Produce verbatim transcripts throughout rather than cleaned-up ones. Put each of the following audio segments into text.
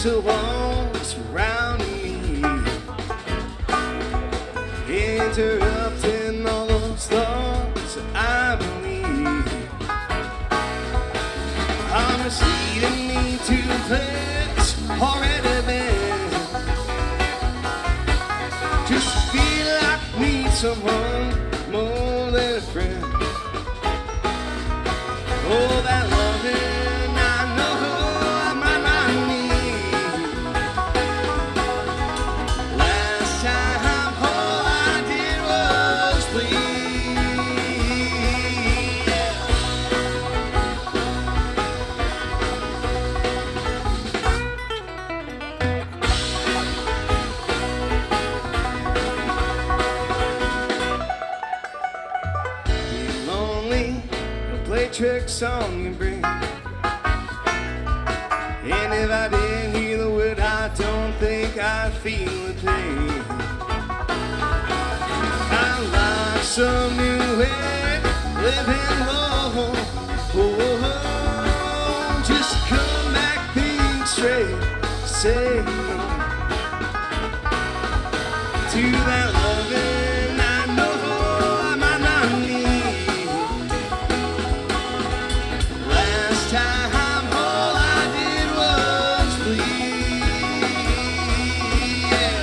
so long surrounding me, interrupting all those thoughts that I believe are misleading me to a place already been. Just feel like I need someone more than a friend. Oh, that loving I know I might not need. Last time all I did was bleed. Be lonely, play tricks on your brain. And if I didn't hear the word, I don't think I'd feel the pain. I like some new way, living low. Oh, just come back being straight, say no to that loving I know I might not need. Last time all I did was bleed. Yeah.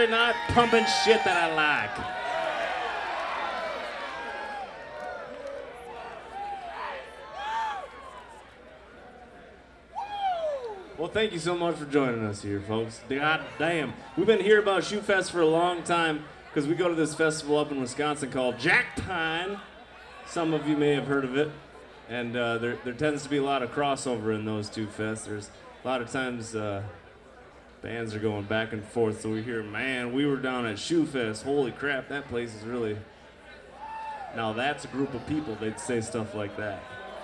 Saturday night pumping shit that I like. Well, thank you so much for joining us here, folks. God damn. We've been hearing about Shoe Fest for a long time because we go to this festival up in Wisconsin called Jack Pine. Some of you may have heard of it. And uh, there, there tends to be a lot of crossover in those two fests. There's a lot of times uh, bands are going back and forth, so we hear, man, we were down at Shoe Fest. Holy crap, that place is really... Now that's a group of people, they'd say stuff like that.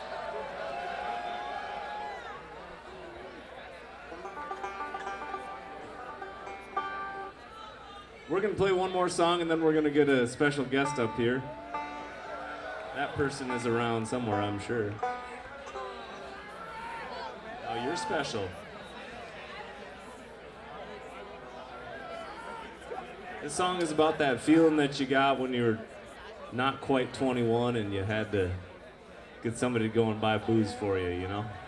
We're going to play one more song, and then we're going to get a special guest up here. That person is around somewhere, I'm sure. Oh, you're special. This song is about that feeling that you got when you were not quite twenty-one and you had to get somebody to go and buy booze for you, you know?